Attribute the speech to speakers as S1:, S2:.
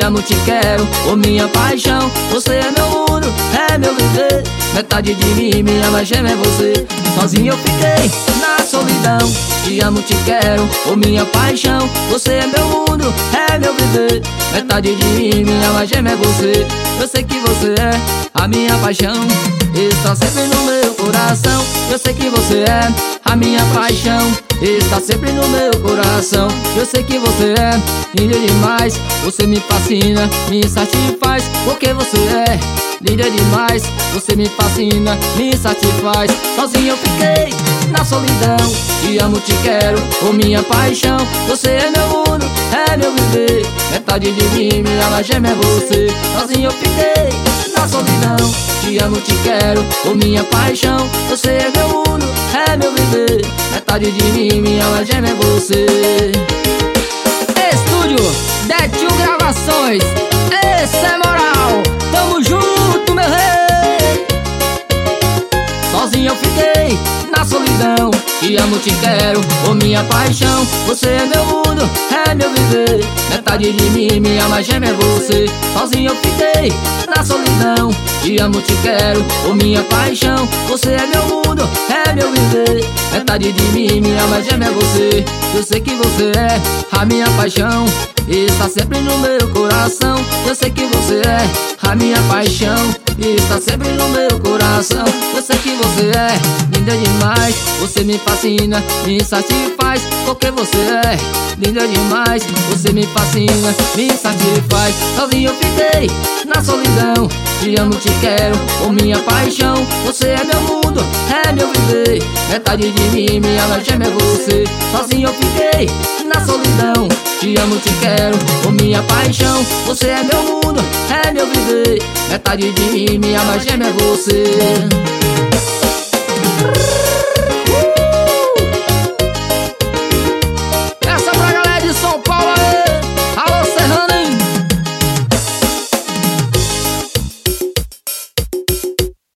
S1: amo, te quero, ô minha paixão. Você é meu mundo, é meu viver. Metade de mim, minha mais gêmea é você. Sozinho eu fiquei na solidão. Te amo, te quero, ô minha paixão. Você é meu mundo, é meu viver. Metade de mim, minha mais gêmea é você. Eu sei que você é a minha paixão, está sempre no meu coração. Eu sei que você é a minha paixão, está sempre no meu coração. Eu sei que você é linda demais. Você me fascina, me satisfaz. Porque você é linda demais. Você me fascina, me satisfaz. Sozinho eu fiquei na solidão. Te amo, te quero, ô minha paixão. Você é meu mundo, é meu viver. Metade de mim, minha mais gêmea é você. Sozinho eu fiquei na solidão. Te amo, te quero, ô minha paixão. Você é meu mundo, é meu viver. Metade de mim, minha mais gêmea é você. Estúdio Detinho Gravações, esse é moral. Tamo junto, meu rei. Sozinho eu fiquei na solidão. Te amo, te quero, ô minha paixão. Você é meu mundo, é meu viver. Metade de mim, minha mais gêmea é você. Sozinho eu fiquei na solidão. Te amo, te quero, ô minha paixão. Você é meu mundo, é meu viver. Metade de mim, minha mais gêmea é você. Eu sei que você é a minha paixão, está sempre no meu coração. Eu sei que você é a minha paixão, está sempre no meu coração. Eu sei que você é linda demais. Você me fascina, me satisfaz. Porque você é linda demais. Você me fascina, me satisfaz. Sozinho eu fiquei na solidão. Te amo, te quero, ô minha paixão. Você é meu mundo, é meu viver. Metade de mim, minha mais gêmea é você. Sozinho eu fiquei na solidão. Te amo, te quero, ô minha paixão. Você é meu mundo, é meu viver. Metade de mim, minha mais gêmea é você.